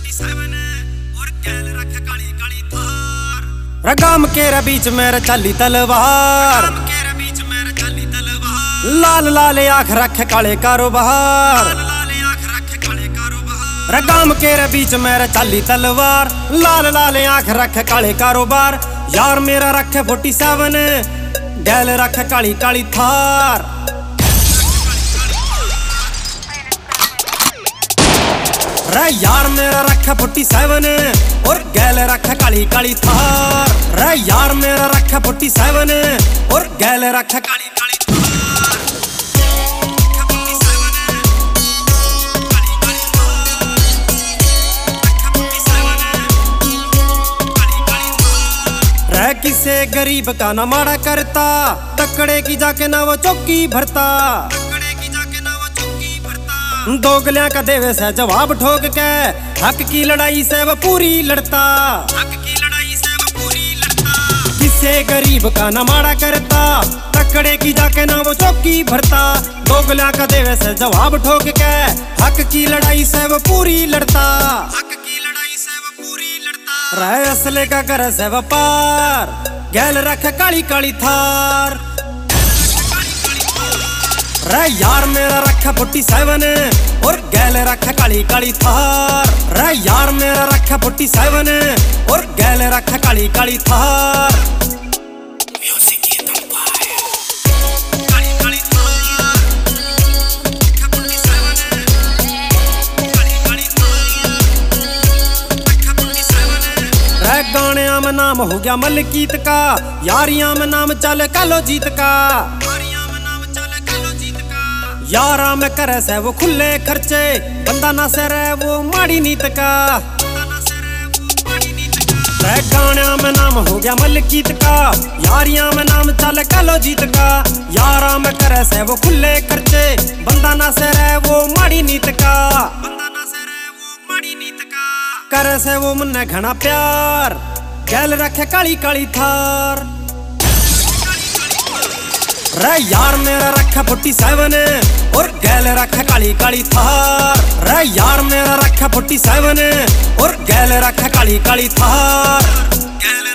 रगाम के बीच में चली तलवार, लाल लाल आँख रखे काले कारोबार। रगाम के बीच में चली तलवार, लाल लाल आँख रखे काले कारोबार। यार मेरा रखे 47, गैल रखे काली काली थार। रे यार मेरा रखा 47 और गैल रखा काली काली थार। रे यार मेरा रखा 47 और गैल रखा काली काली थार। रे किसे गरीब का ना माड़ा करता, तकड़े की जाके ना वो चौकी भरता। दोगलियां का देवे से जवाब ठोक के, हक की लड़ाई से वो पूरी लड़ता। किसे गरीब का न माड़ा करता, तकड़े की जाके ना वो चौकी भरता। दोगलियां का देवे से जवाब ठोक के, हक की लड़ाई से वो पूरी लड़ता। रहे असले का कर से व्यापार, गैल रखे काली काली थार। रे यार मेरा रखा 47 और गैल रखा काली काली थार। रे यार मेरा रखा 47 और गैल रखा काली काली थार। रे गानिया में नाम हो गया मलकीत का, यारियां में नाम चल कालो जीत का। यारा में करे से वो खुले खर्चे, बंदा ना से रहे वो माड़ी नीत का। गानिया में नाम हो गया मलकीत का, यारियां में नाम चल कालो जीत का। यारा में करे से वो खुले खर्चे, बंदा ना से रहे वो माड़ी नीत का। करे से वो मुन्ने घना प्यार, गैल रखे काली काली थार। रे यार मेरा रखा 47 और गैल रखा काली काली थार। रे यार मेरा रखा 47 और गैल रखा काली काली थार।